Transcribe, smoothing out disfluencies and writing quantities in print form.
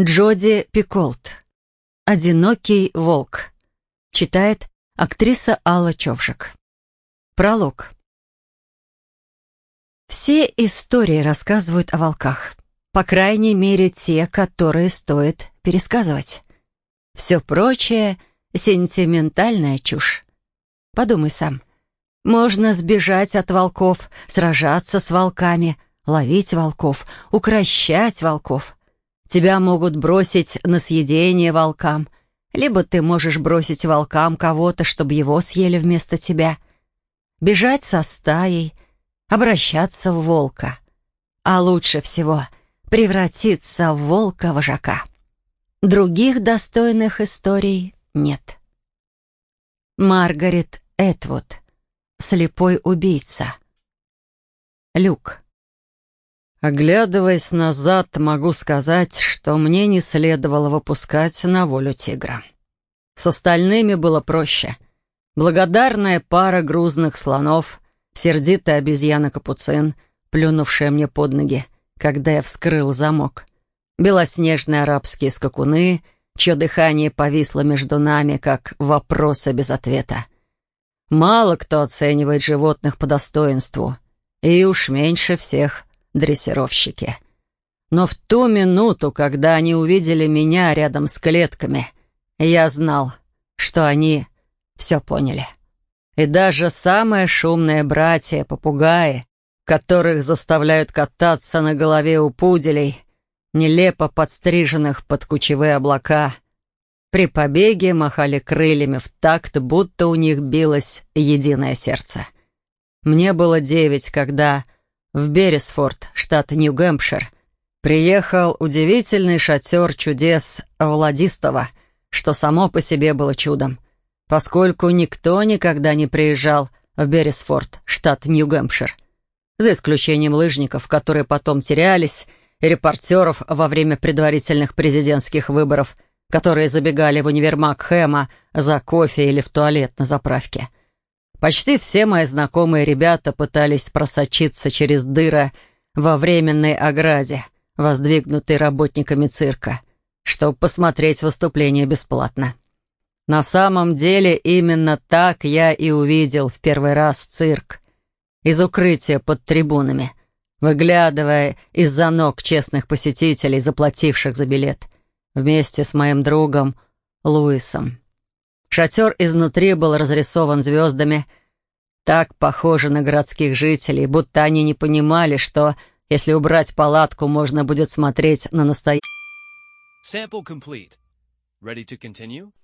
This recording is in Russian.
Джоди Пиколт. «Одинокий волк». Читает актриса Алла Човжик. Пролог. Все истории рассказывают о волках. По крайней мере, те, которые стоит пересказывать. Все прочее — сентиментальная чушь. Подумай сам. Можно сбежать от волков, сражаться с волками, ловить волков, укрощать волков. Тебя могут бросить на съедение волкам, либо ты можешь бросить волкам кого-то, чтобы его съели вместо тебя. Бежать со стаей, обращаться в волка. А лучше всего превратиться в волка-вожака. Других достойных историй нет. Маргарет Этвуд. «Слепой убийца». Люк. Оглядываясь назад, могу сказать, что мне не следовало выпускать на волю тигра. С остальными было проще. Благодарная пара грузных слонов, сердитая обезьяна-капуцин, плюнувшая мне под ноги, когда я вскрыл замок, белоснежные арабские скакуны, чье дыхание повисло между нами, как вопросы без ответа. Мало кто оценивает животных по достоинству, и уж меньше всех дрессировщики. Но в ту минуту, когда они увидели меня рядом с клетками, я знал, что они все поняли. И даже самые шумные братья-попугаи, которых заставляют кататься на голове у пуделей, нелепо подстриженных под кучевые облака, при побеге махали крыльями в такт, будто у них билось единое сердце. Мне было 9, когда в Беррисфорд, штат Нью-Гэмпшир, приехал удивительный шатер чудес Владистова, что само по себе было чудом, поскольку никто никогда не приезжал в Беррисфорд, штат Нью-Гэмпшир, за исключением лыжников, которые потом терялись, и репортеров во время предварительных президентских выборов, которые забегали в универмаг Хэма за кофе или в туалет на заправке. Почти все мои знакомые ребята пытались просочиться через дыры во временной ограде, воздвигнутой работниками цирка, чтобы посмотреть выступление бесплатно. На самом деле именно так я и увидел в первый раз цирк. Из укрытия под трибунами, выглядывая из-за ног честных посетителей, заплативших за билет, вместе с моим другом Луисом. Шатер изнутри был разрисован звездами, так похожи на городских жителей, будто они не понимали, что, если убрать палатку, можно будет смотреть на настоящий... Sample complete. Ready to continue?